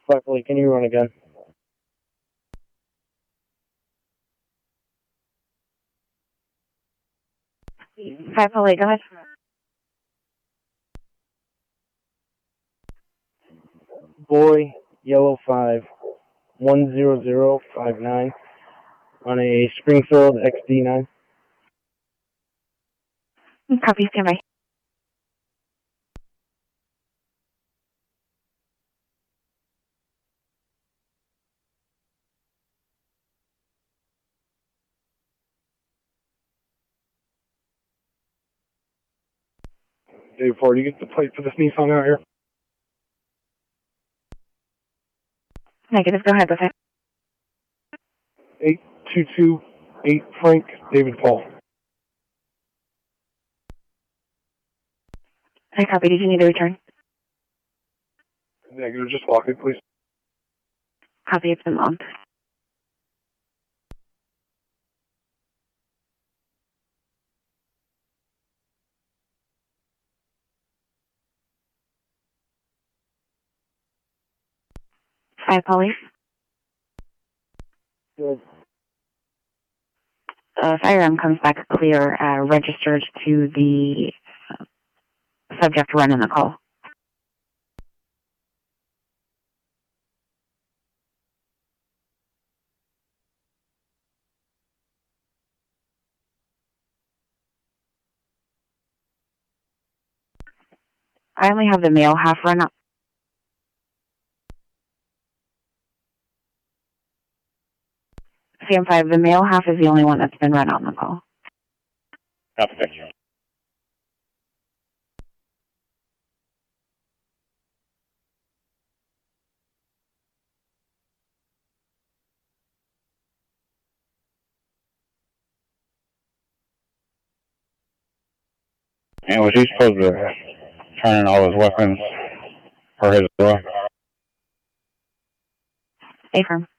Buckley, can you run again? Five Polly, go ahead. Boy, Yellow 5, 10059 on a Springfield XD9. Copy, stand by. Dave Ford, you get the plate for this Nissan out here? Negative, go ahead with it. 8228 Frank, David Paul. I copy, did you need a return? Negative, just walk it, please. Copy, it's been logged. Five Polly. Good. Firearm comes back clear, registered to the subject running the call. I only have the male half run up. CM5, the male half is the only one that's been run on the call. Copy, thank you. And was he supposed to turn in all his weapons for his door? Stay firm.